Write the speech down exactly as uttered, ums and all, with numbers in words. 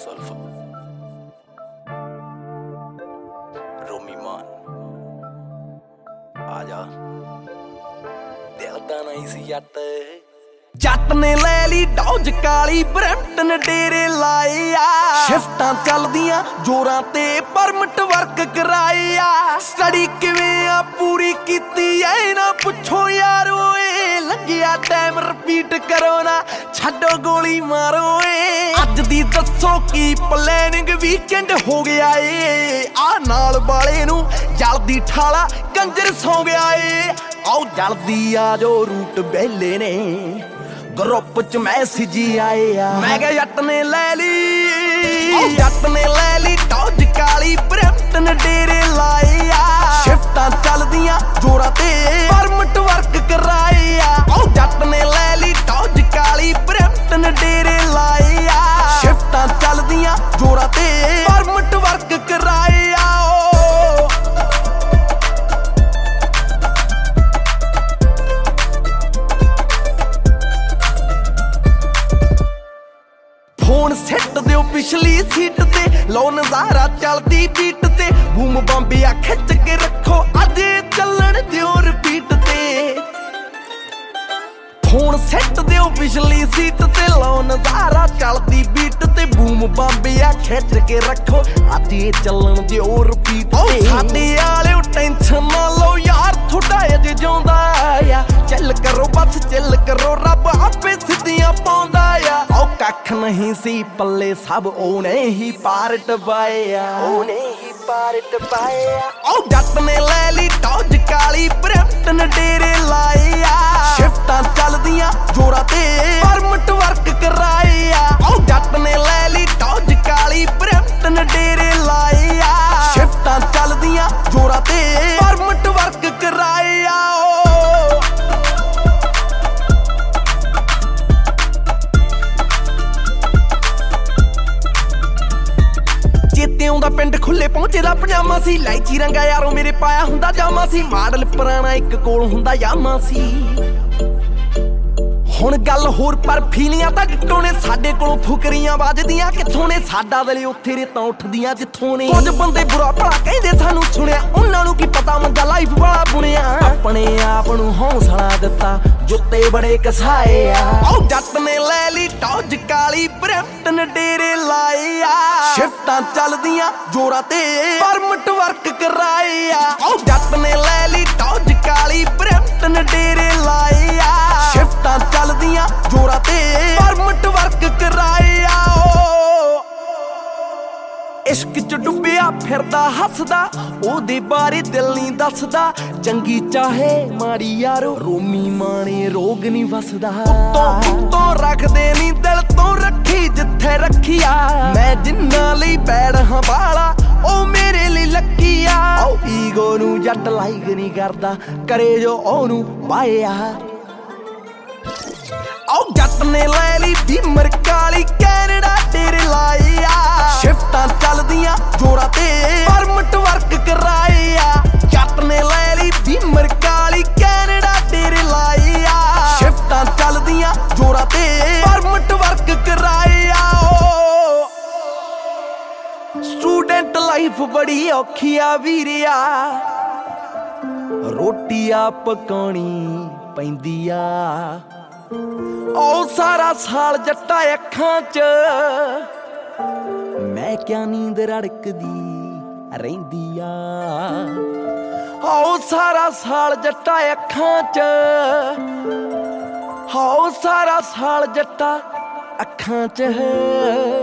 सुल्फ रोमी मान आजा दिल दा नहीं सी जट जट ने लै ली डॉज काली ब्रैम्पटन डेरे लाए आ शिफ्टां चलदियां जोरां ते परमिट वर्क कराए आ स्टडी किवें आ पूरी कीती ऐ ना पुछो यार ओए लग्गिया टाइम रिपीट करो ना छड्डो गोली मारो ए अज दी दसो की प्लैनिंग वीकेंड हो गया ए आ नाल वाले नू जल्दी ठाला कंजर सौ गया ए आओ जल्दी आ जो रूट बेले ने ग्रुप च मैसेज आए आ मैं क्या जट ने लै ली जट ने लै ली डॉज काली ब्रैम्पटन डेरे लाए आ शिफ्टां चलदियां जोरां ते परमिट वर्क कराए आ जट ने लै ली डॉज काली ब्रैम्पटन डेरे लाए आ शिफ्टां चलदियां जोरां ते परमिट वर्क कराए आ फोन सिट दिओ पिछली सीट ते लो नजारा चलदी बीट ते बूम बंबिया खिच के रखो अज चलन दिओ रिपीट ते फोन सिट दिओ पिछली सीट ते लो नजारा चलदी बीट ते बूम बंबिया खिच के रखो अज चलन दिओ रिपीट ते साडे आले टेंशन ना लो यार थोड़ा अजे जिउंदा आ चिल करो बस चिल करो रब आपे सिद्धियां पाउंदा आ कख नहीं सी पल्ले सब ओने ही पार्ट पाया ओने ही पार्ट पाया ओ जट ने लै ली डॉज काली ब्रैम्पटन डेरे लाए आ शिफ्टां चलदियां जोरां ते परमिट वर्क कराए आ ओ जट ने लै ली डॉज काली ब्रैम्पटन डेरे लाए आ शिफ्टां चलदियां जोरां ते परमिट वर्क कराए आ आउंदा पिंड खुले पहुंचे दा पजामा सी लाइची रंगा यारों मेरे पाया हुंदा जामा सी मॉडल पुराना एक कोल हुंदा यामा सी हुण गल होर पर फीलियां तां डिट्टो ने साडे कोलों फुकरियां वजदियां कित्थों ने साडा दिल उत्थे रेतां उठदियां जित्थों ने कुछ बंदे बुरा भला कहंदे सानू सुणिया उन्हां नूं की पता मंगा लाइफ वाला बुणिया अपने आप नूं हौसला दित्ता जुत्ते बड़े कसाए आ जट ने लै ली डॉज काली ब्रैम्पटन डेरे लाए आ शिफ्टां चलदियां जोरां ते परमिट वर्क कराए आ जट ने लै ली डॉज काली ब्रैम्पटन डेरे लाए आ शिफ्टां चलदियां जोरां ते परमिट वर्क कराए आ इश्क च डुब्बिया फिरदा हसदा ओदे बारे दिल नहीं दसदा चंगी चाहे माड़ी यारो रोमी माने रोग नहीं वसदा उत्तों उत्तों रखदे नहीं दिल तो रखी जिथे रखिया मैं जिन्ना लई बैड़ हां बाला ओ मेरे लिए लक्कीया ओ ईगो नू जट लाइक नहीं करदा करे जो ओनू पाया ओ जट ने लै ली बीमर काली कैनेडा डेरे लाए आ शिफ्टां चलदियां जोरां ते परमिट वर्क कराए आ जट ने लै ली बीमर काली कैनेडा डेरे लाए आ शिफ्टां चलदियां जोरां ते परमिट वर्क कराए आ स्टूडेंट लाइफ बड़ी औखी आ वीरिया रोटी आ पकाउणी पैंदी आ ओ सारा साल जट्टा अखां च मैं क्या नींद रड़कदी रहिंदी आ ओ सारा साल जट्टा अखां च ओ सारा साल जट्टा अखां च